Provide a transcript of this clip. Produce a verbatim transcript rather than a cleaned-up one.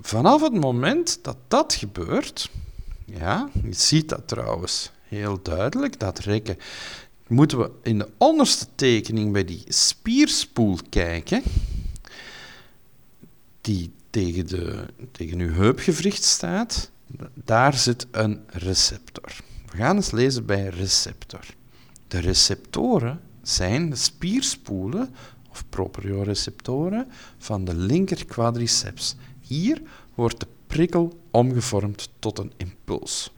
vanaf het moment dat dat gebeurt, ja, je ziet dat trouwens heel duidelijk, dat rekken, moeten we in de onderste tekening bij die spierspoel kijken, die tegen, de, tegen uw heupgewricht staat. Daar zit een receptor. We gaan eens lezen bij receptor. De receptoren zijn de spierspoelen, of proprioreceptoren, van de linker quadriceps. Hier wordt de prikkel omgevormd tot een impuls.